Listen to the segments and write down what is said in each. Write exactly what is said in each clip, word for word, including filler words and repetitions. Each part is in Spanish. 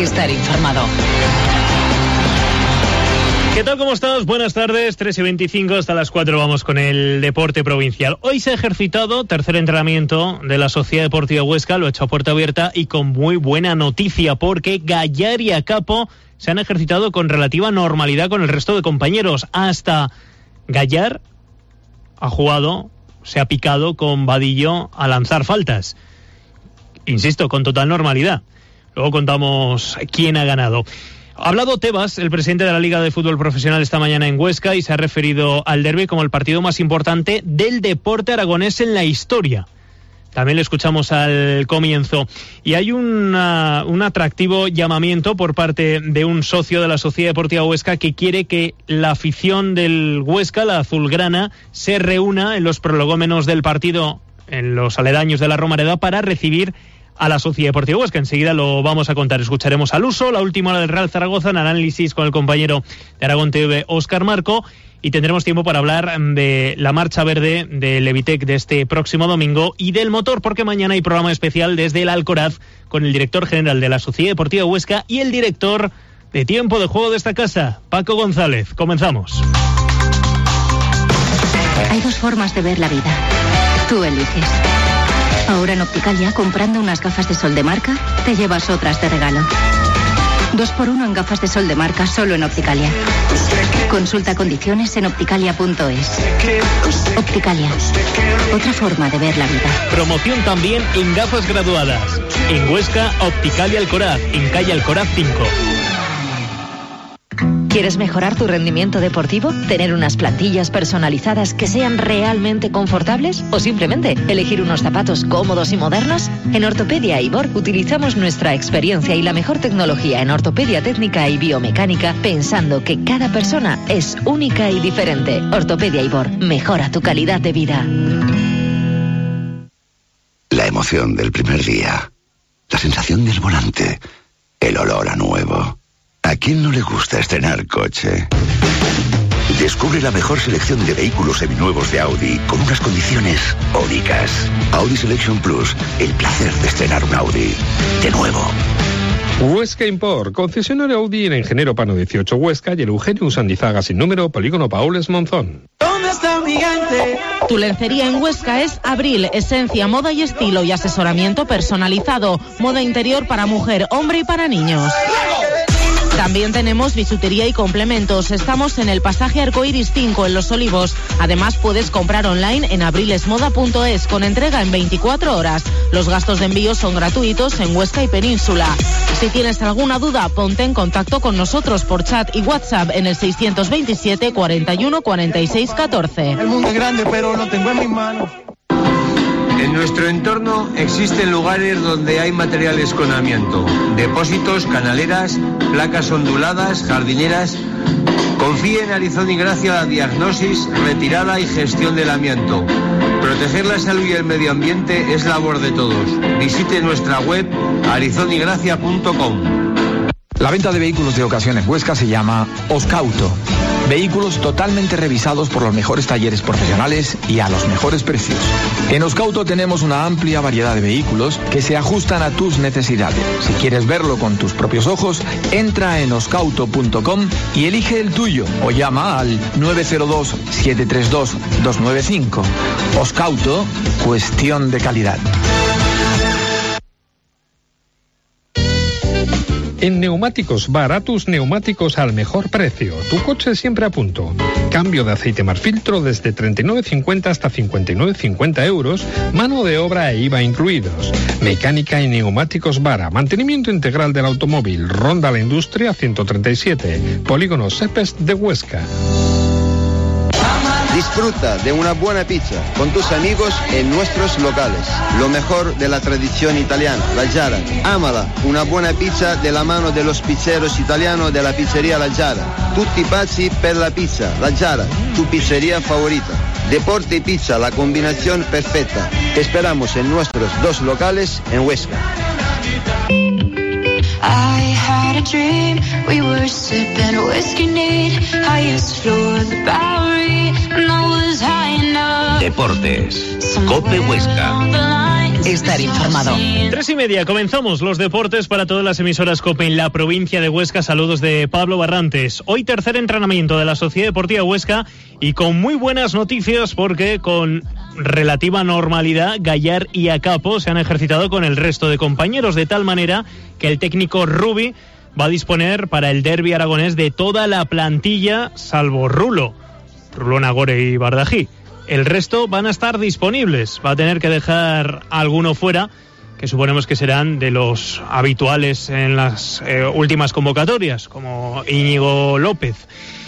estar informado. ¿Qué tal? ¿Cómo estás? Buenas tardes, tres y veinticinco, hasta las cuatro vamos con el deporte provincial. Hoy se ha ejercitado tercer entrenamiento de la Sociedad Deportiva Huesca, lo ha hecho a puerta abierta y con muy buena noticia, porque Gallar y Acapo se han ejercitado con relativa normalidad con el resto de compañeros. Hasta Gallar ha jugado, se ha picado con Vadillo a lanzar faltas. Insisto, con total normalidad. Luego contamos quién ha ganado. Ha hablado Tebas, el presidente de la Liga de Fútbol Profesional, esta mañana en Huesca, y se ha referido al derbi como el partido más importante del deporte aragonés en la historia. También le escuchamos al comienzo. Y hay una, un atractivo llamamiento por parte de un socio de la Sociedad Deportiva Huesca que quiere que la afición del Huesca, la azulgrana, se reúna en los prolegómenos del partido, en los aledaños de la Romareda, para recibir a la Sociedad Deportiva Huesca. Enseguida lo vamos a contar. Escucharemos al uso, la última hora del Real Zaragoza, en análisis con el compañero de Aragón T V, Óscar Marco, y tendremos tiempo para hablar de la marcha verde del Levitec de este próximo domingo y del motor, porque mañana hay programa especial desde el Alcoraz con el director general de la Sociedad Deportiva Huesca y el director de tiempo de juego de esta casa, Paco González. Comenzamos. Hay dos formas de ver la vida. Tú eliges. Ahora en Opticalia, comprando unas gafas de sol de marca, te llevas otras de regalo. Dos por uno en gafas de sol de marca solo en Opticalia. Consulta condiciones en opticalia punto es. Opticalia, otra forma de ver la vida. Promoción también en gafas graduadas. En Huesca, Opticalia Alcoraz, en calle Alcoraz cinco. ¿Quieres mejorar tu rendimiento deportivo? ¿Tener unas plantillas personalizadas que sean realmente confortables? ¿O simplemente elegir unos zapatos cómodos y modernos? En Ortopedia Ibor utilizamos nuestra experiencia y la mejor tecnología en ortopedia técnica y biomecánica, pensando que cada persona es única y diferente. Ortopedia Ibor, mejora tu calidad de vida. La emoción del primer día, la sensación del volante, el olor a nuevo. ¿A quién no le gusta estrenar coche? Descubre la mejor selección de vehículos seminuevos de Audi con unas condiciones únicas. Audi Selection Plus, el placer de estrenar un Audi de nuevo. Huesca Import, concesionario Audi en Ingeniero Pano dieciocho Huesca y el Eugenio Sandizaga sin número, Polígono Paules Monzón. ¿Dónde está mi gigante? Tu lencería en Huesca es Abril, esencia, moda y estilo y asesoramiento personalizado. Moda interior para mujer, hombre y para niños. También tenemos bisutería y complementos. Estamos en el pasaje Arcoiris cinco en Los Olivos. Además puedes comprar online en abrilesmoda punto es con entrega en veinticuatro horas. Los gastos de envío son gratuitos en Huesca y Península. Si tienes alguna duda, ponte en contacto con nosotros por chat y WhatsApp en el seiscientos veintisiete cuarenta y uno cuarenta y seis catorce. El mundo es grande, pero lo tengo en mis manos. En nuestro entorno existen lugares donde hay materiales con amianto, depósitos, canaleras, placas onduladas, jardineras. Confíe en Arizón y Gracia la diagnosis, retirada y gestión del amianto. Proteger la salud y el medio ambiente es labor de todos. Visite nuestra web arizón y gracia punto com. La venta de vehículos de ocasión en Huesca se llama Oscauto. Vehículos totalmente revisados por los mejores talleres profesionales y a los mejores precios. En Oscauto tenemos una amplia variedad de vehículos que se ajustan a tus necesidades. Si quieres verlo con tus propios ojos, entra en oscauto punto com y elige el tuyo o llama al nueve cero dos, siete tres dos, dos nueve cinco. Oscauto, cuestión de calidad. En Neumáticos Baratus, neumáticos al mejor precio. Tu coche siempre a punto. Cambio de aceite más filtro desde treinta y nueve cincuenta hasta cincuenta y nueve cincuenta euros. Mano de obra e I V A incluidos. Mecánica y neumáticos Vara. Mantenimiento integral del automóvil. Ronda La Industria ciento treinta y siete. Polígono Sepes de Huesca. Disfruta de una buena pizza con tus amigos en nuestros locales. Lo mejor de la tradición italiana, la Giara. Ámala, una buena pizza de la mano de los pizzeros italianos de la pizzería La Giara. Tutti pazzi per la pizza, La Giara, tu pizzería favorita. Deporte y pizza, la combinación perfecta. Te esperamos en nuestros dos locales en Huesca. I had a dream, we were sipping whiskey neat, highest floor of the Bowery, and I was high enough. Deportes, Cope Huesca. estar informado. Tres y media, comenzamos los deportes para todas las emisoras COPE en la provincia de Huesca. Saludos de Pablo Barrantes. Hoy tercer entrenamiento de la Sociedad Deportiva Huesca y con muy buenas noticias porque con relativa normalidad Gallar y Acapo se han ejercitado con el resto de compañeros, de tal manera que el técnico Rubi va a disponer para el derbi aragonés de toda la plantilla salvo Rulo, Rulo Nagore y Bardají. El resto van a estar disponibles. Va a tener que dejar alguno fuera, que suponemos que serán de los habituales en las eh, últimas convocatorias, como Íñigo López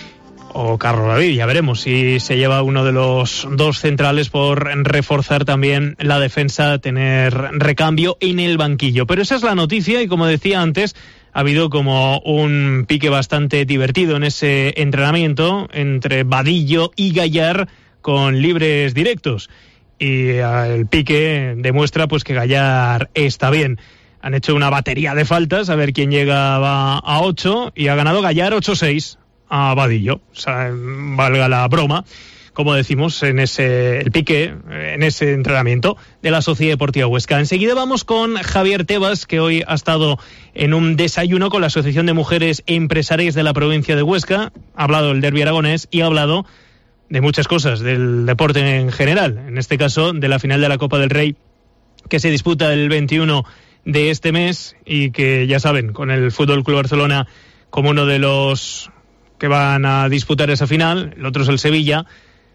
o Carlos David. Ya veremos si se lleva uno de los dos centrales por reforzar también la defensa, tener recambio en el banquillo. Pero esa es la noticia y, como decía antes, ha habido como un pique bastante divertido en ese entrenamiento entre Vadillo y Gallar, con libres directos, y el pique demuestra pues que Gallar está bien. Han hecho una batería de faltas, a ver quién llega a ocho, y ha ganado Gallar ocho seis a Vadillo. O sea, valga la broma, como decimos, en ese el pique, en ese entrenamiento de la Sociedad Deportiva Huesca. Enseguida vamos con Javier Tebas, que hoy ha estado en un desayuno con la Asociación de Mujeres Empresarias de la provincia de Huesca. Ha hablado del derbi aragonés y ha hablado de muchas cosas, del deporte en general, en este caso de la final de la Copa del Rey que se disputa el veintiuno de este mes y que ya saben, con el Fútbol Club Barcelona como uno de los que van a disputar esa final, el otro es el Sevilla.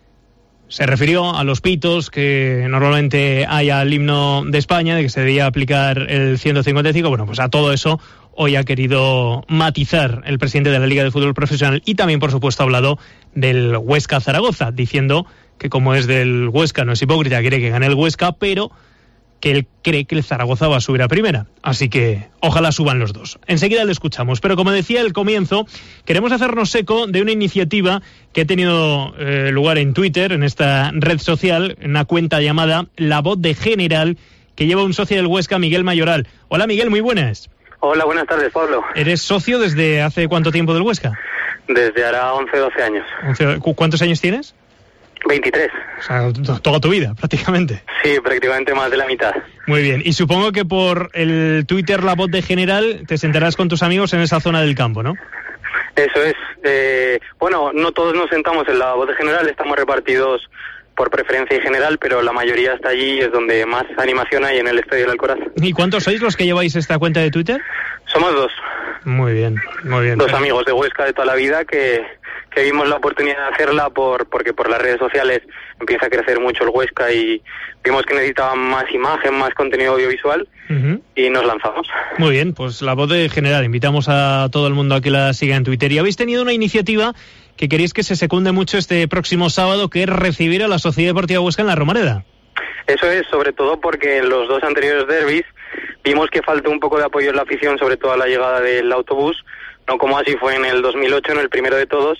Se refirió a los pitos que normalmente hay al himno de España, de que se debía aplicar el ciento cincuenta y cinco. Bueno, pues a todo eso hoy ha querido matizar el presidente de la Liga de Fútbol Profesional y también, por supuesto, ha hablado del Huesca Zaragoza, diciendo que como es del Huesca, no es hipócrita, quiere que gane el Huesca, pero que él cree que el Zaragoza va a subir a primera. Así que ojalá suban los dos. Enseguida le escuchamos. Pero como decía al comienzo, queremos hacernos eco de una iniciativa que ha tenido eh, lugar en Twitter, en esta red social, en una cuenta llamada La Voz de General, que lleva un socio del Huesca, Miguel Mayoral. Hola Miguel, muy buenas. Hola, buenas tardes, Pablo. ¿Eres socio desde hace cuánto tiempo del Huesca? Desde ahora once, doce años. ¿Cuántos años tienes? veintitrés. O sea, toda tu vida, prácticamente. Sí, prácticamente más de la mitad. Muy bien. Y supongo que por el Twitter La Voz de General te sentarás con tus amigos en esa zona del campo, ¿no? Eso es. Eh, bueno, no todos nos sentamos en La Voz de General, estamos repartidos por preferencia y general, pero la mayoría está allí y es donde más animación hay, en el Estadio del Alcoraz. ¿Y cuántos sois los que lleváis esta cuenta de Twitter? Somos dos. Muy bien, muy bien. Dos pero... amigos de Huesca de toda la vida que... que vimos la oportunidad de hacerla por porque por las redes sociales empieza a crecer mucho el Huesca y vimos que necesitaban más imagen, más contenido audiovisual uh-huh. y nos lanzamos. Muy bien, pues La Voz de General, invitamos a todo el mundo a que la siga en Twitter. Y habéis tenido una iniciativa que queréis que se secunde mucho este próximo sábado, que es recibir a la Sociedad Deportiva Huesca en la Romareda. Eso es, sobre todo porque en los dos anteriores derbis vimos que faltó un poco de apoyo en la afición, sobre todo a la llegada del autobús, no como así fue en el dos mil ocho, en el primero de todos,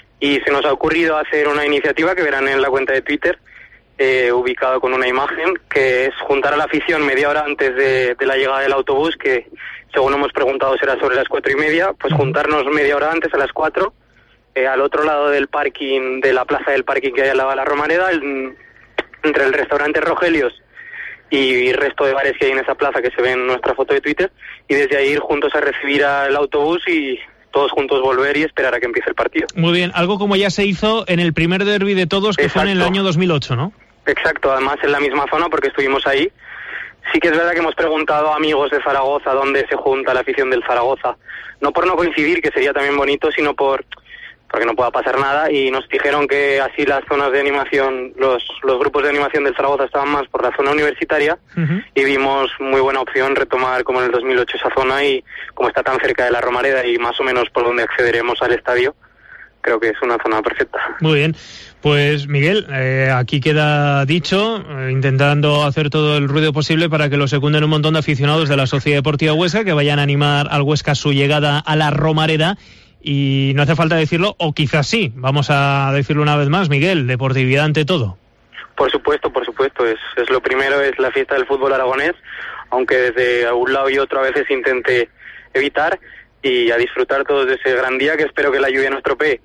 y se nos ha ocurrido hacer una iniciativa que verán en la cuenta de Twitter, eh, ubicado con una imagen, que es juntar a la afición media hora antes de, de la llegada del autobús, que según hemos preguntado será sobre las cuatro y media, pues juntarnos media hora antes, a las cuatro, eh, al otro lado del parking, de la plaza del parking que hay al lado de la Romareda, el, entre el restaurante Rogelios y el resto de bares que hay en esa plaza que se ve en nuestra foto de Twitter, y desde ahí ir juntos a recibir al autobús y todos juntos volver y esperar a que empiece el partido. Muy bien, algo como ya se hizo en el primer derbi de todos, que Exacto. fue en el año dos mil ocho, ¿no? Exacto, además en la misma zona porque estuvimos ahí. Sí que es verdad que hemos preguntado a amigos de Zaragoza dónde se junta la afición del Zaragoza, no por no coincidir, que sería también bonito, sino por porque no pueda pasar nada, y nos dijeron que así las zonas de animación, los los grupos de animación del Zaragoza estaban más por la zona universitaria, uh-huh. y vimos muy buena opción retomar como en el dos mil ocho esa zona, y como está tan cerca de la Romareda y más o menos por donde accederemos al estadio, creo que es una zona perfecta. Muy bien, pues Miguel, eh, aquí queda dicho, eh, intentando hacer todo el ruido posible para que lo secunden un montón de aficionados de la Sociedad Deportiva Huesca, que vayan a animar al Huesca su llegada a la Romareda. Y no hace falta decirlo, o quizás sí, vamos a decirlo una vez más, Miguel, deportividad ante todo. Por supuesto, por supuesto, es, es lo primero, es la fiesta del fútbol aragonés, aunque desde un lado y otro a veces intente evitar, y a disfrutar todos de ese gran día, que espero que la lluvia no estropee,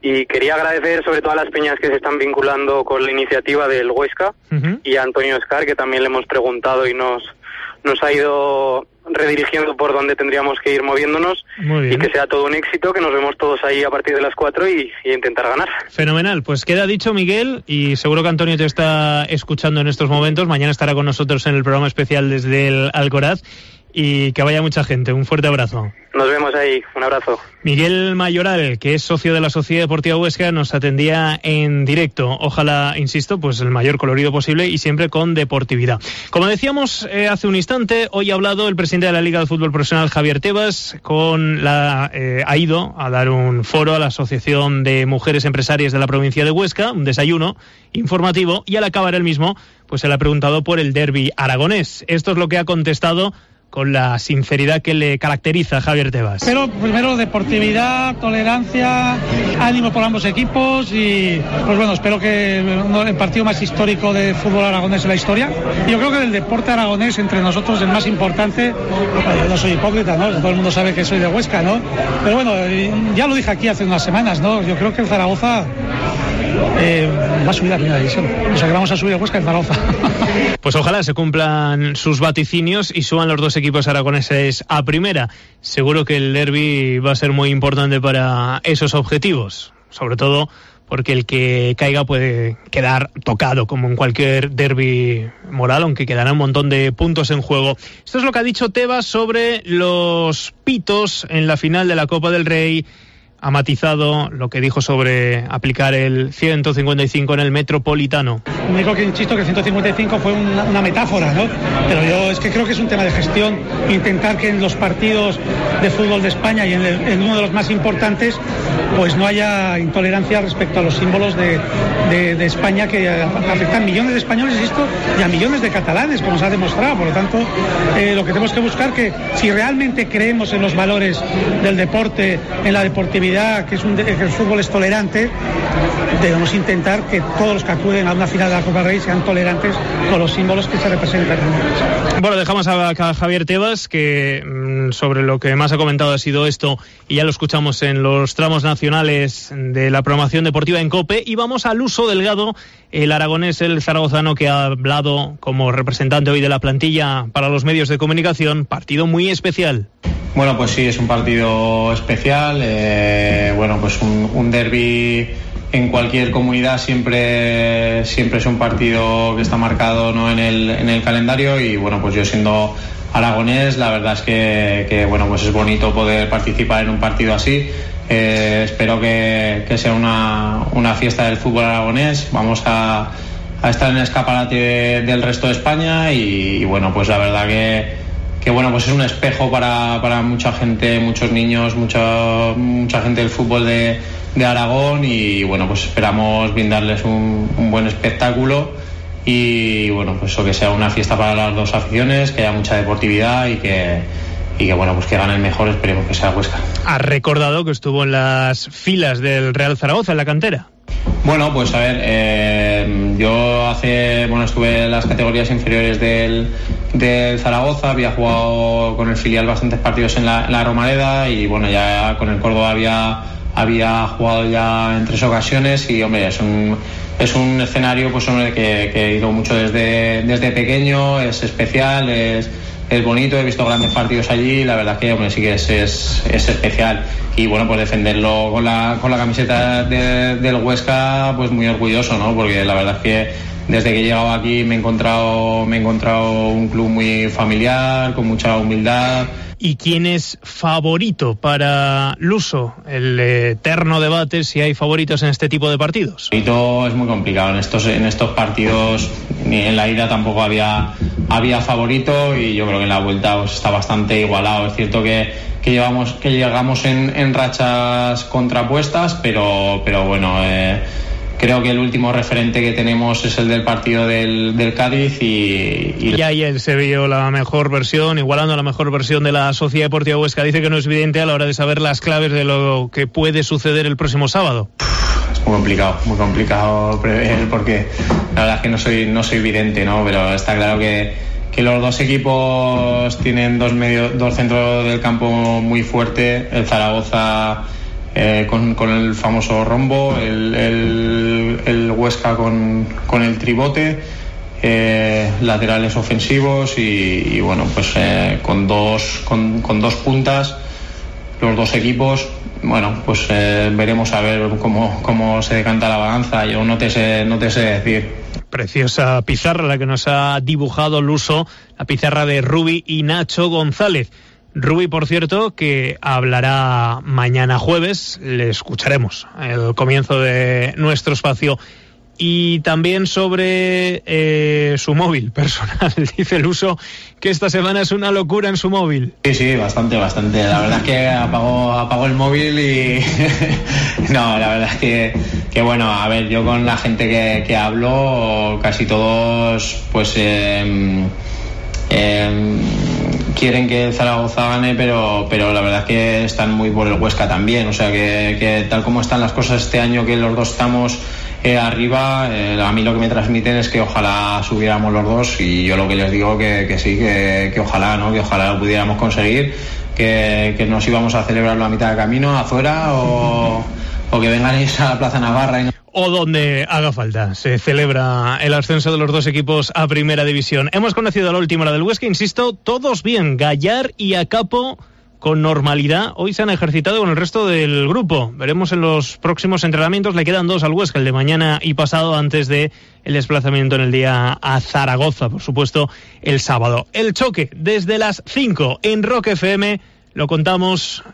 Y quería agradecer sobre todo a las peñas que se están vinculando con la iniciativa del Huesca uh-huh. y a Antonio Oscar, que también le hemos preguntado y nos, nos ha ido redirigiendo por donde tendríamos que ir moviéndonos. Muy bien. Y que sea todo un éxito, que nos vemos todos ahí a partir de las cuatro y, y intentar ganar. Fenomenal, pues queda dicho, Miguel, y seguro que Antonio te está escuchando en estos momentos. Mañana estará con nosotros en el programa especial desde el Alcoraz, y que vaya mucha gente. Un fuerte abrazo. Nos vemos ahí, un abrazo. Miguel Mayoral, que es socio de la Sociedad Deportiva Huesca, nos atendía en directo. Ojalá, insisto, pues el mayor colorido posible y siempre con deportividad. Como decíamos eh, hace un instante, hoy ha hablado el presidente de la Liga de Fútbol Profesional, Javier Tebas, con la eh, ha ido a dar un foro a la Asociación de Mujeres Empresarias de la provincia de Huesca, un desayuno informativo, y al acabar el mismo, pues se le ha preguntado por el derbi aragonés. Esto es lo que ha contestado con la sinceridad que le caracteriza a Javier Tebas. Pero primero deportividad, tolerancia, ánimo por ambos equipos y pues bueno, espero que el partido más histórico de fútbol aragonés en la historia. Yo creo que del deporte aragonés entre nosotros el más importante, yo no soy hipócrita, ¿no? Todo el mundo sabe que soy de Huesca, ¿no? Pero bueno, ya lo dije aquí hace unas semanas, ¿no? Yo creo que el Zaragoza eh, va a subir a primera división. O sea que vamos a subir a Huesca en Zaragoza. Pues ojalá se cumplan sus vaticinios y suban los dos equipos aragoneses a primera. Seguro que el derbi va a ser muy importante para esos objetivos, sobre todo porque el que caiga puede quedar tocado, como en cualquier derbi moral, aunque quedará un montón de puntos en juego. Esto es lo que ha dicho Tebas sobre los pitos en la final de la Copa del Rey. Ha matizado lo que dijo sobre aplicar el ciento cincuenta y cinco en el Metropolitano. Me digo que insisto que el ciento cincuenta y cinco fue una, una metáfora, ¿no? Pero yo es que creo que es un tema de gestión, intentar que en los partidos de fútbol de España y en, el, en uno de los más importantes, pues no haya intolerancia respecto a los símbolos de, de, de España que afectan a millones de españoles, insisto, y a millones de catalanes, como se ha demostrado. Por lo tanto, eh, lo que tenemos que buscar que si realmente creemos en los valores del deporte, en la deportividad, que es un que el fútbol es tolerante, debemos intentar que todos los que acuden a una final de la Copa del Rey sean tolerantes con los símbolos que se representan. Bueno, dejamos a, a Javier Tebas, que mmm, sobre lo que más ha comentado ha sido esto, y ya lo escuchamos en los tramos nacionales de la programación deportiva en COPE, y vamos al Luso Delgado, el aragonés, el zaragozano, que ha hablado como representante hoy de la plantilla para los medios de comunicación. Partido muy especial. Bueno, pues sí, es un partido especial, eh, bueno, pues un, un derbi en cualquier comunidad siempre siempre es un partido que está marcado, ¿no?, en el en el calendario, y bueno, pues yo siendo aragonés, la verdad es que, que bueno, pues es bonito poder participar en un partido así. Eh, espero que, que sea una, una fiesta del fútbol aragonés. Vamos a, a estar en el escaparate de, del resto de España y, y bueno, pues la verdad que que bueno, pues es un espejo para, para mucha gente, muchos niños, mucha mucha gente del fútbol de, de Aragón, y bueno, pues esperamos brindarles un, un buen espectáculo y bueno, pues eso, que sea una fiesta para las dos aficiones, que haya mucha deportividad y que y que bueno, pues que gane el mejor, esperemos que sea Huesca. Ha recordado que estuvo en las filas del Real Zaragoza, en la cantera. Bueno, pues a ver, eh, yo hace, bueno, estuve en las categorías inferiores del, del Zaragoza, había jugado con el filial bastantes partidos en la, en la Romareda, y bueno, ya con el Córdoba había, había jugado ya en tres ocasiones, y hombre, es un, es un escenario, pues hombre, que, que he ido mucho desde, desde pequeño, es especial, es, es bonito, he visto grandes partidos allí, la verdad que hombre, sí que es, es, es especial. Y bueno, pues defenderlo con la con la camiseta de, del Huesca, pues muy orgulloso, ¿no? Porque la verdad es que desde que he llegado aquí me he encontrado me he encontrado un club muy familiar, con mucha humildad. ¿Y quién es favorito para Luso? El eterno debate si hay favoritos en este tipo de partidos. Favorito es muy complicado. En estos en estos partidos, ni en la ida tampoco había había favorito, y yo creo que en la vuelta pues, está bastante igualado. Es cierto que que llevamos que llegamos en, en rachas contrapuestas, pero pero bueno, eh, creo que el último referente que tenemos es el del partido del, del Cádiz, y, y... y ayer se vio la mejor versión, igualando la mejor versión de la Sociedad Deportiva Huesca. Dice que no es evidente a la hora de saber las claves de lo que puede suceder el próximo sábado. Es muy complicado, muy complicado prever, porque la verdad es que no soy no soy vidente, ¿no? Pero está claro que que los dos equipos tienen dos medios, dos centros del campo muy fuertes. El Zaragoza eh, con, con el famoso rombo, el, el, el Huesca con, con el tribote, eh, laterales ofensivos y, y bueno, pues eh, con dos con, con dos puntas los dos equipos. Bueno, pues eh, veremos a ver cómo, cómo se decanta la balanza. Yo no te sé, no te sé decir. Preciosa pizarra la que nos ha dibujado Luso, la pizarra de Rubi y Nacho González. Rubi, por cierto, que hablará mañana jueves, le escucharemos el comienzo de nuestro espacio. Y también sobre eh, su móvil personal, dice el Uso que esta semana es una locura en su móvil. Sí, sí, bastante, bastante. La verdad es que apagó, apagó el móvil y... no, la verdad es que, que, bueno, a ver, yo con la gente que, que hablo, casi todos, pues... Eh, eh, quieren que el Zaragoza gane, pero, pero la verdad es que están muy por el Huesca también. O sea, que, que tal como están las cosas este año, que los dos estamos... Eh, arriba, eh, a mí lo que me transmiten es que ojalá subiéramos los dos, y yo lo que les digo que, que sí, que, que ojalá, ¿no? Que ojalá lo pudiéramos conseguir, que, que nos íbamos a celebrarlo a mitad de camino, afuera, o, o que vengan a la Plaza Navarra y no... O donde haga falta. Se celebra el ascenso de los dos equipos a Primera División. Hemos conocido a la última hora del Huesca, insisto, todos bien. Gallar y Acapo con normalidad. Hoy se han ejercitado con el resto del grupo. Veremos en los próximos entrenamientos. Le quedan dos al Huesca, el de mañana y pasado, antes de el desplazamiento en el día a Zaragoza, por supuesto, el sábado. El choque desde las cinco en Rock F M. Lo contamos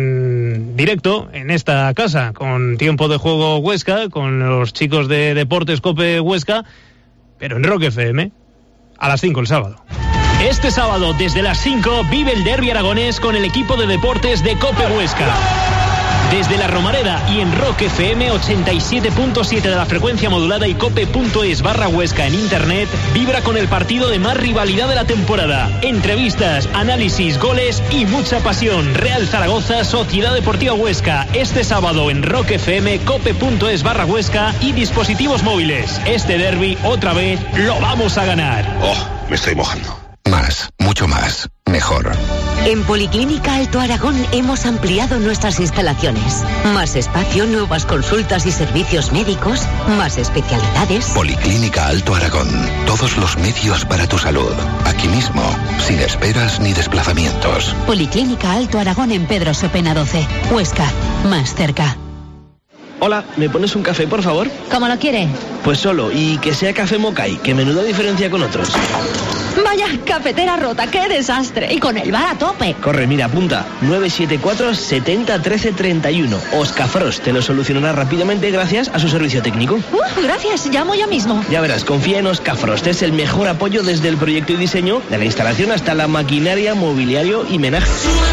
en directo en esta casa, con Tiempo de Juego Huesca, con los chicos de Deportes Cope Huesca, pero en Rock F M a las cinco el sábado. Este sábado, desde las cinco, vive el derbi aragonés con el equipo de deportes de Cope Huesca. Desde la Romareda y en Rock F M ochenta y siete punto siete de la frecuencia modulada y cope.es barra Huesca en internet, vibra con el partido de más rivalidad de la temporada. Entrevistas, análisis, goles y mucha pasión. Real Zaragoza, Sociedad Deportiva Huesca. Este sábado en Rock F M, cope.es barra Huesca y dispositivos móviles. Este derbi, otra vez, lo vamos a ganar. Oh, me estoy mojando. Más, mucho más, mejor. En Policlínica Alto Aragón hemos ampliado nuestras instalaciones. Más espacio, nuevas consultas y servicios médicos, más especialidades. Policlínica Alto Aragón. Todos los medios para tu salud. Aquí mismo, sin esperas ni desplazamientos. Policlínica Alto Aragón en Pedro Sopena doce. Huesca, más cerca. Hola, ¿me pones un café, por favor? ¿Cómo lo quiere? Pues solo, y que sea café Mokai, que menuda diferencia con otros. Vaya, cafetera rota, qué desastre. Y con el bar a tope. Corre, mira, apunta. nueve siete cuatro, setenta, trece, treinta y uno. Oscafrost te lo solucionará rápidamente gracias a su servicio técnico. Uh, gracias, llamo ya mismo. Ya verás, confía en Oscafrost. Es el mejor apoyo desde el proyecto y diseño, de la instalación hasta la maquinaria, mobiliario y menaje.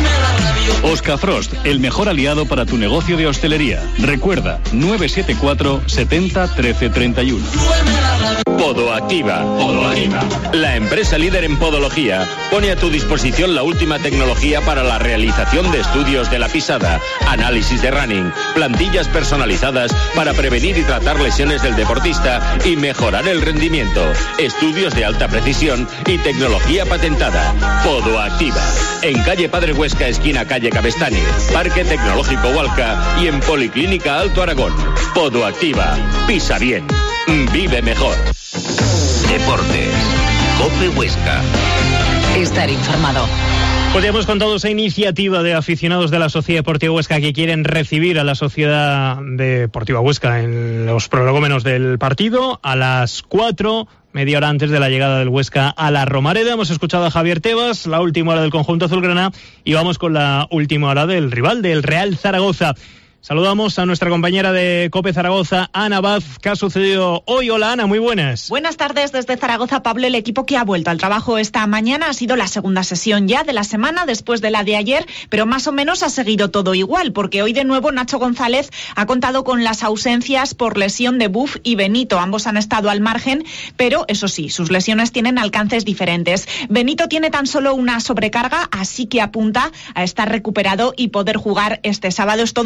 Oscafrost, el mejor aliado para tu negocio de hostelería. Recuerda, nueve siete cuatro, setenta, trece, treinta y uno. Podoactiva. Podoactiva. La empresa líder en podología pone a tu disposición la última tecnología para la realización de estudios de la pisada, análisis de running, plantillas personalizadas para prevenir y tratar lesiones del deportista y mejorar el rendimiento, estudios de alta precisión y tecnología patentada. Podoactiva. En calle Padre Huesca, esquina calle Cabestani, Parque Tecnológico Hualca y en Policlínica Alto Aragón. Podoactiva. Pisa bien. Vive mejor. Deportes. Cope Huesca. Estar informado. Pues ya hemos contado esa iniciativa de aficionados de la Sociedad Deportiva Huesca que quieren recibir a la Sociedad Deportiva Huesca en los prolegómenos del partido a las cuatro, media hora antes de la llegada del Huesca a la Romareda. Hemos escuchado a Javier Tebas, la última hora del conjunto azulgrana, y vamos con la última hora del rival, del Real Zaragoza. Saludamos a nuestra compañera de COPE Zaragoza, Ana Vaz. ¿Qué ha sucedido hoy? Hola, Ana, muy buenas. Buenas tardes desde Zaragoza, Pablo. El equipo que ha vuelto al trabajo esta mañana ha sido la segunda sesión ya de la semana después de la de ayer, pero más o menos ha seguido todo igual, porque hoy de nuevo Nacho González ha contado con las ausencias por lesión de Buf y Benito. Ambos han estado al margen, pero eso sí, sus lesiones tienen alcances diferentes. Benito tiene tan solo una sobrecarga, así que apunta a estar recuperado y poder jugar este sábado. Es todo un consuelo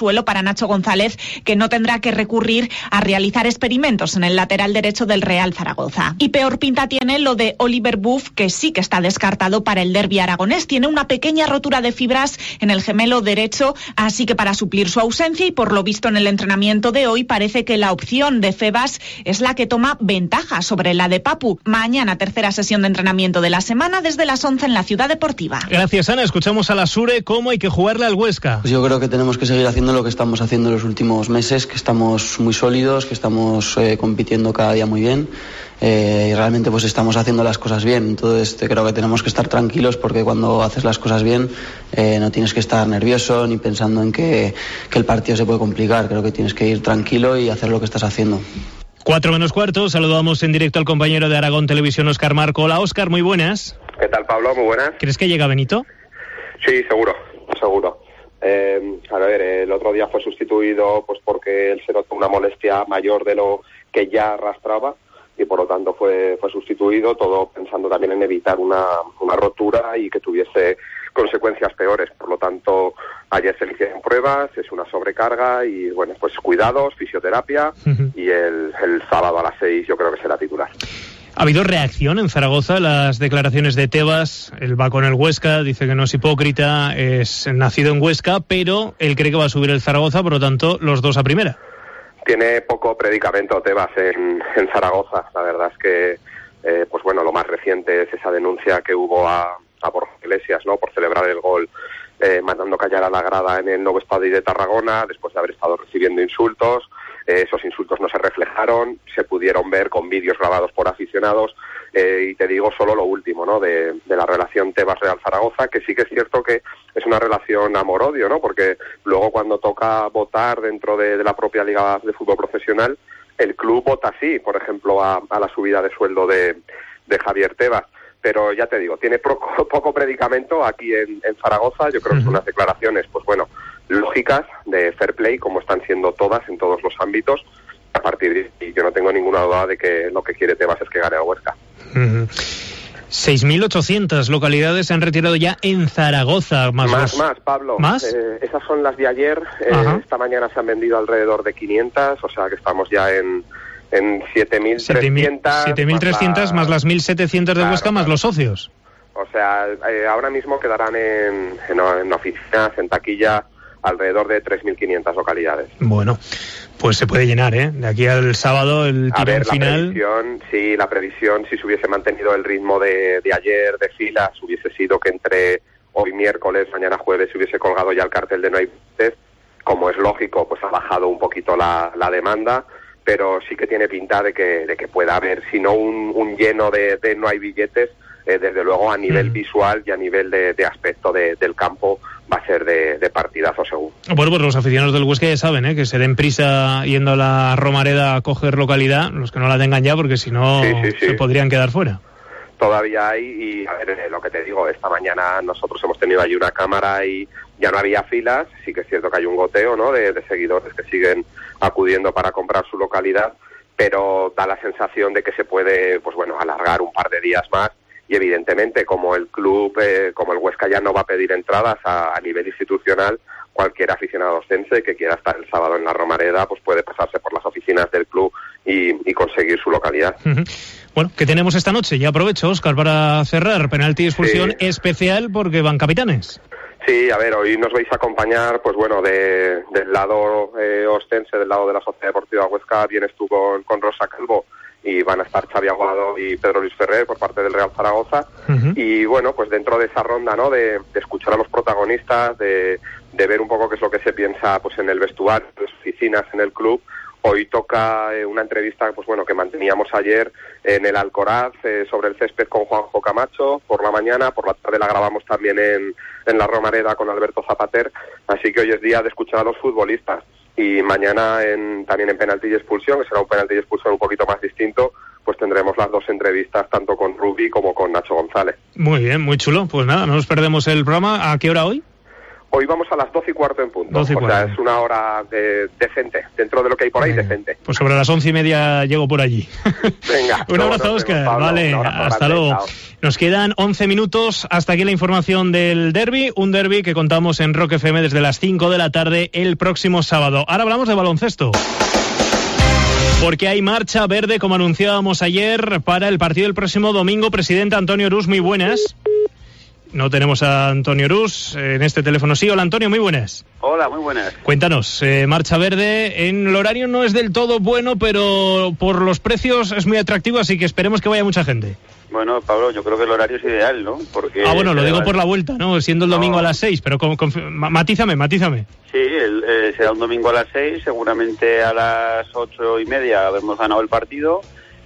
consuelo para Nacho González, que no tendrá que recurrir a realizar experimentos en el lateral derecho del Real Zaragoza. Y peor pinta tiene lo de Oliver Buff, que sí que está descartado para el derbi aragonés. Tiene una pequeña rotura de fibras en el gemelo derecho, así que para suplir su ausencia y por lo visto en el entrenamiento de hoy parece que la opción de Febas es la que toma ventaja sobre la de Papu. Mañana tercera sesión de entrenamiento de la semana desde las once en la Ciudad Deportiva. Gracias, Ana. Escuchamos a la Sure cómo hay que jugarle al Huesca. Pues yo creo que tenemos que seguir haciendo lo que estamos haciendo en los últimos meses, que estamos muy sólidos, que estamos eh, compitiendo cada día muy bien. Eh, y realmente pues estamos haciendo las cosas bien. Entonces creo que tenemos que estar tranquilos, porque cuando haces las cosas bien eh, no tienes que estar nervioso ni pensando en que, que el partido se puede complicar. Creo que tienes que ir tranquilo y hacer lo que estás haciendo. Cuatro menos cuarto, saludamos en directo al compañero de Aragón Televisión, Óscar Marco. Hola, Óscar, muy buenas. ¿Qué tal, Pablo? Muy buenas. ¿Crees que llega Benito? Sí, seguro, seguro. Eh, a ver, el otro día fue sustituido pues porque él se notó una molestia mayor de lo que ya arrastraba y por lo tanto fue fue sustituido, todo pensando también en evitar una, una rotura y que tuviese consecuencias peores. Por lo tanto, ayer se le hicieron pruebas, es una sobrecarga y bueno, pues cuidados, fisioterapia uh-huh. y el, el sábado a las seis yo creo que será titular. ¿Ha habido reacción en Zaragoza a las declaraciones de Tebas? Él va con el Huesca, dice que no es hipócrita, es nacido en Huesca, pero él cree que va a subir el Zaragoza, por lo tanto, los dos a primera. Tiene poco predicamento Tebas en, en Zaragoza. La verdad es que, eh, pues bueno, lo más reciente es esa denuncia que hubo a, a Borja Iglesias, ¿no?, por celebrar el gol eh, mandando callar a la grada en el nuevo estadio de Tarragona, después de haber estado recibiendo insultos. Eh, esos insultos no se reflejaron, se pudieron ver con vídeos grabados por aficionados. Eh, y te digo solo lo último, ¿no?, de, de la relación Tebas-Real Zaragoza, que sí que es cierto que es una relación amor-odio, ¿no?, porque luego cuando toca votar dentro de, de la propia Liga de Fútbol Profesional, el club vota sí, por ejemplo, a, a la subida de sueldo de, de Javier Tebas. Pero ya te digo, tiene poco, poco predicamento aquí en, en Zaragoza. Yo creo que son unas declaraciones, pues bueno, lógicas, de fair play, como están siendo todas en todos los ámbitos. A partir de ahí yo no tengo ninguna duda de que lo que quiere Tebas es que gane a Huesca. Uh-huh. seis mil ochocientas localidades se han retirado ya en Zaragoza. Más, más, los... más Pablo. ¿Más? Eh, esas son las de ayer. Eh, esta mañana se han vendido alrededor de quinientas, o sea que estamos ya en... en siete mil trescientas. siete mil trescientas más, la... más las mil setecientas de claro, Huesca, más claro. los socios. O sea, eh, ahora mismo quedarán en, en, en oficinas, en taquilla, alrededor de tres mil quinientas localidades. Bueno, pues se puede llenar, ¿eh? De aquí al sábado, el tirón A ver, final. La previsión, sí, la previsión, si se hubiese mantenido el ritmo de, de ayer, de filas, hubiese sido que entre hoy miércoles, mañana jueves, se hubiese colgado ya el cartel de no hay billetes. Como es lógico, pues ha bajado un poquito la, la demanda, pero sí que tiene pinta de que, de que pueda haber, si no un, un lleno de, de no hay billetes, eh, desde luego a nivel mm. visual y a nivel de, de aspecto de, del campo va a ser de, de partidazo seguro. Bueno, pues los aficionados del Huesca ya saben, ¿eh?, que se den prisa yendo a la Romareda a coger localidad, los que no la tengan ya, porque si no sí, sí, sí. se podrían quedar fuera. Todavía hay, y a ver, eh, lo que te digo, esta mañana nosotros hemos tenido allí una cámara y ya no había filas. Sí que es cierto que hay un goteo, ¿no?, de, de seguidores que siguen acudiendo para comprar su localidad, pero da la sensación de que se puede, pues bueno, alargar un par de días más. Y evidentemente, como el club, eh, como el Huesca ya no va a pedir entradas a, a nivel institucional, cualquier aficionado ostense que quiera estar el sábado en la Romareda, pues puede pasarse por las oficinas del club y, y conseguir su localidad. Uh-huh. Bueno, ¿qué tenemos esta noche? Ya aprovecho, Óscar, para cerrar. Penalti y expulsión sí. especial porque van capitanes. Sí, a ver, hoy nos vais a acompañar, pues bueno, de, del lado eh, ostense, del lado de la Sociedad Deportiva Huesca, vienes tú con, con Rosa Calvo, y van a estar Xavi Aguado y Pedro Luis Ferrer por parte del Real Zaragoza. Uh-huh. Y bueno, pues dentro de esa ronda, ¿no?, de, de escuchar a los protagonistas, de, de ver un poco qué es lo que se piensa pues en el vestuario, en las oficinas, en el club. Hoy toca eh, una entrevista, pues bueno, que manteníamos ayer en el Alcoraz eh, sobre el césped con Juanjo Camacho por la mañana, por la tarde la grabamos también en, en la Romareda con Alberto Zapater, así que hoy es día de escuchar a los futbolistas. Y mañana en, también en penalti y expulsión, que será un penalti y expulsión un poquito más distinto, pues tendremos las dos entrevistas tanto con Rubi como con Nacho González. Muy bien, muy chulo. Pues nada, no nos perdemos el programa. ¿A qué hora hoy? Hoy vamos a las doce y cuarto en punto, doce y o sea, cuarto. es una hora de, decente, dentro de lo que hay por ahí, Venga. decente. Pues sobre las once y media llego por allí. Venga. Un abrazo, Óscar. Vale, hasta luego. Chao. Nos quedan once minutos, hasta aquí la información del derbi, un derbi que contamos en Rock F M desde las cinco de la tarde el próximo sábado. Ahora hablamos de baloncesto. Porque hay marcha verde, como anunciábamos ayer, para el partido del próximo domingo. Presidente Antonio Rus, muy buenas. No tenemos a Antonio Rus en este teléfono. Sí, hola Antonio, muy buenas. Hola, muy buenas. Cuéntanos, eh, marcha verde, en el horario no es del todo bueno, pero por los precios es muy atractivo, así que esperemos que vaya mucha gente. Bueno, Pablo, yo creo que el horario es ideal, ¿no? Porque ah, bueno, lo digo por la vuelta, ¿no? Siendo el domingo no. a las seis, pero con, con, matízame, matízame. Sí, el, eh, será un domingo a las seis, seguramente a las ocho y media habremos ganado el partido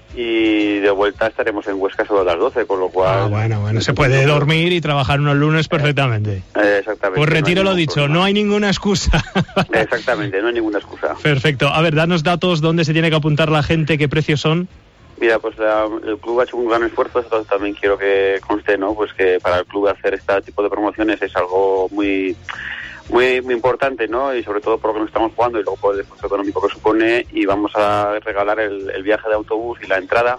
y de vuelta estaremos en Huesca solo a las doce, con lo cual... Ah, bueno, bueno, se puede dormir y trabajar unos lunes perfectamente. Eh, exactamente. Pues retiro no lo dicho, problema. No hay ninguna excusa. Exactamente, no hay ninguna excusa. Perfecto. A ver, danos datos, dónde se tiene que apuntar la gente, qué precios son. Mira, pues la, el club ha hecho un gran esfuerzo, esto también quiero que conste, ¿no? Pues que para el club hacer este tipo de promociones es algo muy muy muy importante, ¿no? Y sobre todo por lo que nos estamos jugando y luego por el esfuerzo económico que supone, y vamos a regalar el, el viaje de autobús y la entrada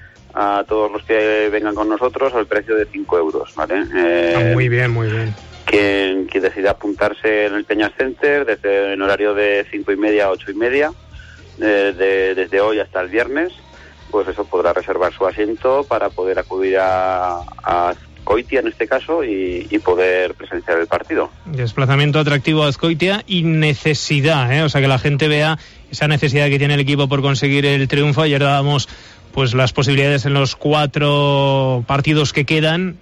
a todos los que vengan con nosotros al precio de cinco euros, ¿vale? Eh, muy bien, muy bien. Quien, quien decida apuntarse en el Peñas Center desde el horario de cinco y media a ocho y media, de, de, desde hoy hasta el viernes, pues eso, podrá reservar su asiento para poder acudir a, a Azcoitia en este caso y, y poder presenciar el partido. Desplazamiento atractivo a Azcoitia y necesidad, ¿eh? O sea, que la gente vea esa necesidad que tiene el equipo por conseguir el triunfo. Ayer dábamos pues las posibilidades en los cuatro partidos que quedan.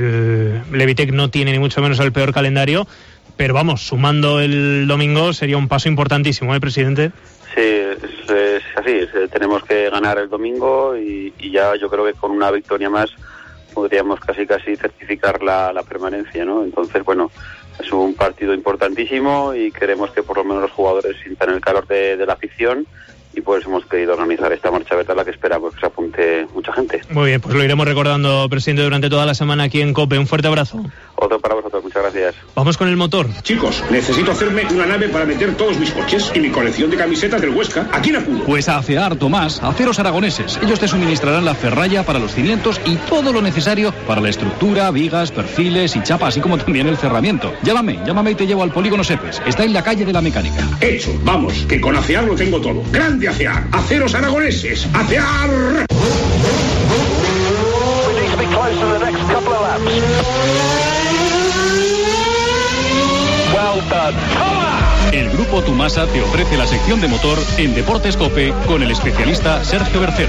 El Levitec no tiene ni mucho menos el peor calendario, pero vamos, sumando el domingo sería un paso importantísimo, ¿eh, presidente? Sí, es, es así, es, tenemos que ganar el domingo y, y ya yo creo que con una victoria más podríamos casi casi certificar la, la permanencia, ¿no? Entonces, bueno, es un partido importantísimo y queremos que por lo menos los jugadores sientan el calor de, de la afición, y pues hemos querido organizar esta marcha verde a la que esperamos que se apunte mucha gente. Muy bien, pues lo iremos recordando, presidente, durante toda la semana aquí en COPE. Un fuerte abrazo. Otro para vosotros, muchas gracias. Vamos con el motor. Chicos, necesito hacerme una nave para meter todos mis coches y mi colección de camisetas del Huesca. ¿A quién acudo? Pues a Acear Tomás, Aceros Aragoneses. Ellos te suministrarán la ferralla para los cimientos y todo lo necesario para la estructura, vigas, perfiles y chapa, así como también el cerramiento. Llámame, llámame y te llevo al Polígono Sepes. Está en la calle de la Mecánica. Hecho, vamos, que con Acear lo tengo todo. ¡Grande Acear! ¡Aceros Aragoneses! ¡Acear! El Grupo Tumasa te ofrece la sección de motor en Deportes COPE con el especialista Sergio Bercero.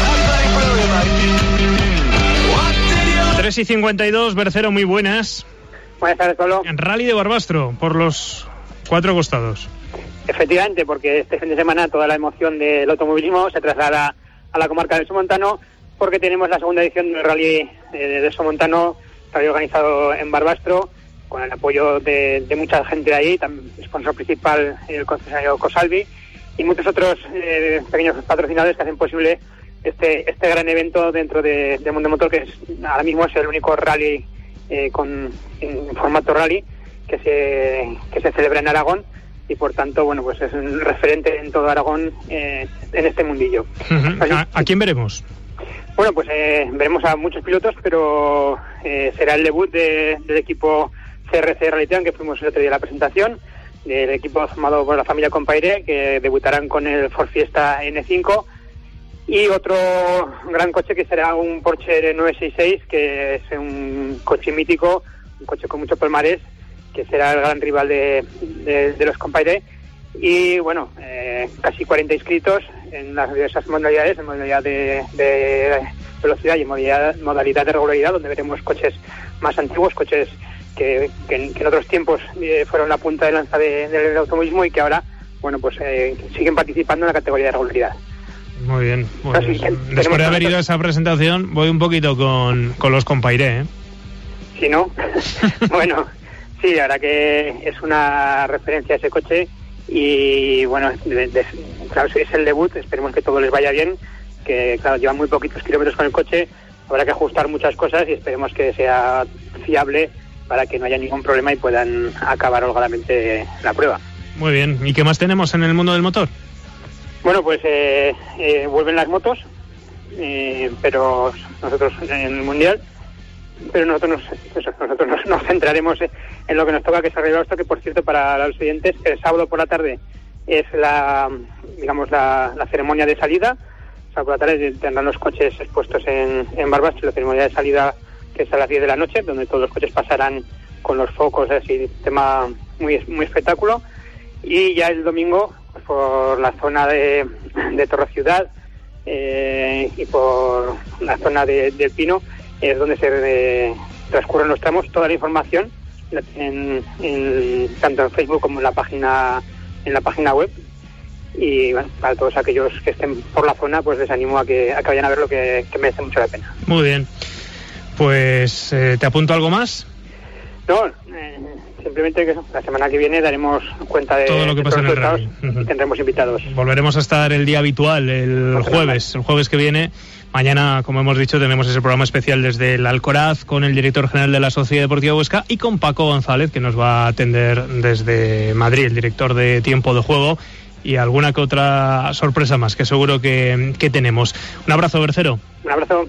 tres y cincuenta y dos, Bercero, muy buenas. Buenas tardes, Pablo. En Rally de Barbastro, por los cuatro costados. Efectivamente, porque este fin de semana toda la emoción del automovilismo se traslada a la comarca del Somontano, porque tenemos la segunda edición del Rally de Somontano, rally organizado en Barbastro, con el apoyo de, de mucha gente de ahí, también sponsor principal el concesionario Cosalvi y muchos otros eh, pequeños patrocinadores que hacen posible este este gran evento dentro de, de Mundo Motor, que es, ahora mismo es el único rally eh, con en formato rally que se que se celebra en Aragón, y por tanto, bueno, pues es un referente en todo Aragón eh, en este mundillo. Uh-huh. ¿A, ¿A quién veremos? Bueno, pues eh, veremos a muchos pilotos, pero eh, será el debut de, del equipo C R C Rally Team, que fuimos el otro día a la presentación, del equipo formado por la familia Compaire, que debutarán con el Ford Fiesta N cinco, y otro gran coche que será un Porsche nueve sesenta y seis, que es un coche mítico, un coche con mucho palmarés, que será el gran rival de, de, de los Compaire. Y bueno, eh, casi cuarenta inscritos en las diversas modalidades, en modalidad de, de velocidad y en modalidad, modalidad de regularidad, donde veremos coches más antiguos, coches que, que, que en otros tiempos eh, fueron la punta de lanza de, del automovilismo y que ahora, bueno, pues eh, siguen participando en la categoría de regularidad. Muy bien. Pues, Así, después de haber ido a esa presentación, voy un poquito con, con los Compaire, ¿eh? Sí, ¿no? Bueno, sí, la verdad que es una referencia a ese coche. Y bueno, de, de, claro, es el debut, esperemos que todo les vaya bien, que claro, llevan muy poquitos kilómetros con el coche, habrá que ajustar muchas cosas y esperemos que sea fiable para que no haya ningún problema y puedan acabar holgadamente la prueba. Muy bien. ¿Y qué más tenemos en el mundo del motor? Bueno, pues eh, eh, vuelven las motos, eh, pero nosotros en el Mundial, pero nosotros nos, eso, nosotros nos, nos centraremos en lo que nos toca, que es arreglar esto, que por cierto para los oyentes, el sábado por la tarde es la, digamos, la, la ceremonia de salida. O sea, por la tarde tendrán los coches expuestos en, en Barbas, la ceremonia de salida que es a las diez de la noche, donde todos los coches pasarán con los focos, así, tema muy, muy espectáculo. Y ya el domingo, pues por la zona de, de Torre Ciudad eh, y por la zona de, del Pino, es donde se eh, transcurren los tramos. Toda la información en, en, tanto en Facebook como en la página en la página web. Y bueno, para todos aquellos que estén por la zona, pues les animo a que, a que vayan a ver lo que, que merece mucho la pena. Muy bien. Pues, eh, ¿te apunto algo más? No, eh, simplemente que la semana que viene daremos cuenta de todo lo que pasa en el rally. Y tendremos invitados. Volveremos a estar el día habitual, el jueves, el jueves que viene. Mañana, como hemos dicho, tenemos ese programa especial desde el Alcoraz con el director general de la Sociedad Deportiva Huesca y con Paco González, que nos va a atender desde Madrid, el director de Tiempo de Juego, y alguna que otra sorpresa más que seguro que, que tenemos. Un abrazo, Bercero. Un abrazo.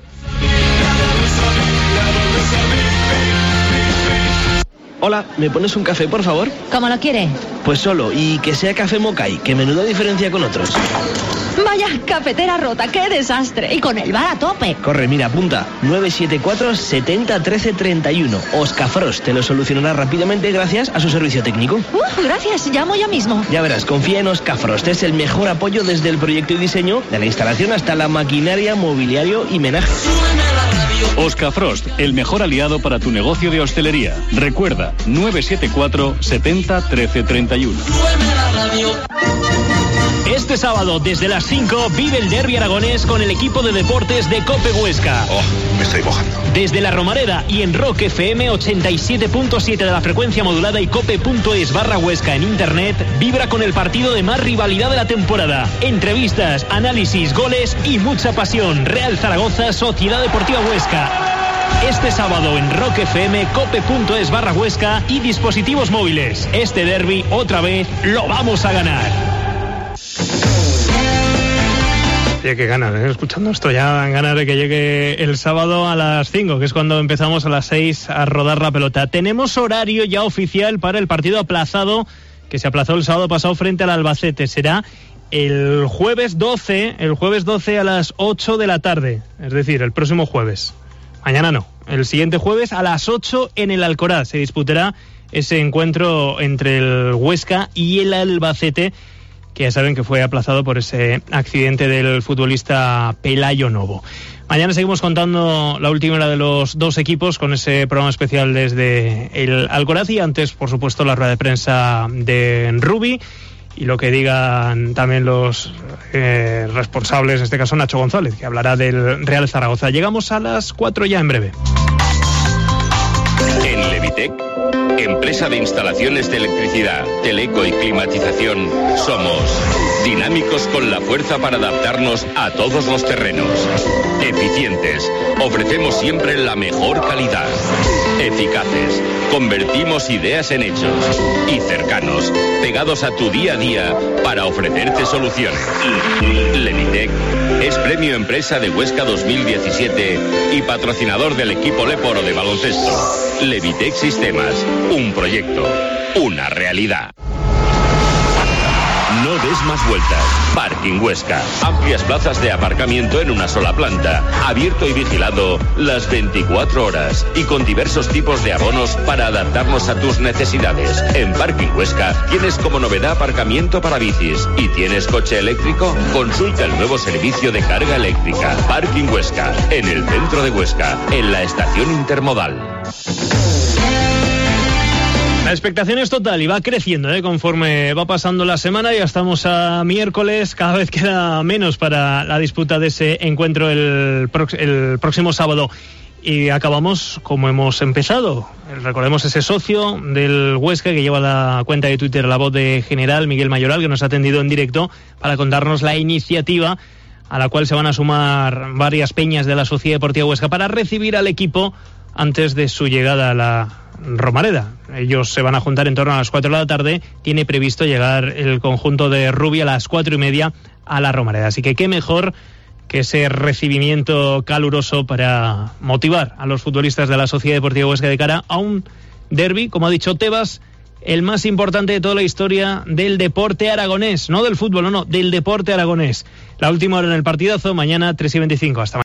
Hola, ¿me pones un café, por favor? ¿Cómo lo quiere? Pues solo, y que sea café Mokai, que menuda diferencia con otros. Vaya, cafetera rota, qué desastre. Y con el bar a tope. Corre, mira, apunta. nueve siete cuatro, setenta, trece, treinta y uno. Oscar Frost te lo solucionará rápidamente gracias a su servicio técnico. Uh, gracias, llamo ya mismo. Ya verás, confía en Oscar Frost. Es el mejor apoyo desde el proyecto y diseño, de la instalación hasta la maquinaria, mobiliario y menaje. Oscar Frost, el mejor aliado para tu negocio de hostelería. Recuerda, nueve siete cuatro, setenta, trece, treinta y uno. Este sábado, desde las cinco, vive el derbi aragonés con el equipo de deportes de COPE Huesca. Oh, me estoy mojando. Desde La Romareda y en Rock F M ochenta y siete punto siete de la frecuencia modulada y cope.es barra Huesca en internet, vibra con el partido de más rivalidad de la temporada. Entrevistas, análisis, goles y mucha pasión. Real Zaragoza, Sociedad Deportiva Huesca. Este sábado en Rock F M, cope.es barra Huesca y dispositivos móviles. Este derbi, otra vez, lo vamos a ganar. Oye, qué ganas, ¿eh? Escuchando esto ya dan ganas de que llegue el sábado a las cinco, que es cuando empezamos a las seis a rodar la pelota. Tenemos horario ya oficial para el partido aplazado, que se aplazó el sábado pasado frente al Albacete. Será el jueves doce, el jueves doce a las ocho de la tarde, es decir, el próximo jueves. Mañana no, el siguiente jueves a las ocho en el Alcoraz se disputará ese encuentro entre el Huesca y el Albacete, que ya saben que fue aplazado por ese accidente del futbolista Pelayo Novo. Mañana seguimos contando la última hora de los dos equipos con ese programa especial desde el Alcoraz y antes, por supuesto, la rueda de prensa de Rubi y lo que digan también los eh, responsables, en este caso Nacho González, que hablará del Real Zaragoza. Llegamos a las cuatro ya en breve. En Levitec, empresa de instalaciones de electricidad, teleco y climatización, somos dinámicos con la fuerza para adaptarnos a todos los terrenos. Eficientes, ofrecemos siempre la mejor calidad. Eficaces, convertimos ideas en hechos. Y cercanos, pegados a tu día a día para ofrecerte soluciones. Levitec es premio Empresa de Huesca dos mil diecisiete y patrocinador del equipo Leporo de baloncesto. Levitec Sistemas, un proyecto, una realidad. No des más vueltas. Parking Huesca. Amplias plazas de aparcamiento en una sola planta. Abierto y vigilado las veinticuatro horas. Y con diversos tipos de abonos para adaptarnos a tus necesidades. En Parking Huesca tienes como novedad aparcamiento para bicis. ¿Y tienes coche eléctrico? Consulta el nuevo servicio de carga eléctrica. Parking Huesca. En el centro de Huesca. En la estación intermodal. La expectación es total y va creciendo, ¿eh? Conforme va pasando la semana. Ya estamos a miércoles, cada vez queda menos para la disputa de ese encuentro el, prox- el próximo sábado. Y acabamos como hemos empezado. Recordemos ese socio del Huesca que lleva la cuenta de Twitter La Voz de General, Miguel Mayoral, que nos ha atendido en directo para contarnos la iniciativa a la cual se van a sumar varias peñas de la Sociedad Deportiva Huesca para recibir al equipo antes de su llegada a la Romareda. Ellos se van a juntar en torno a las cuatro de la tarde. Tiene previsto llegar el conjunto de Rubí a las cuatro y media a la Romareda. Así que qué mejor que ese recibimiento caluroso para motivar a los futbolistas de la Sociedad Deportiva Huesca de cara a un derbi, como ha dicho Tebas, el más importante de toda la historia del deporte aragonés, no del fútbol, no, no, del deporte aragonés. La última hora en el partidazo, mañana tres y veinticinco. Hasta mañana.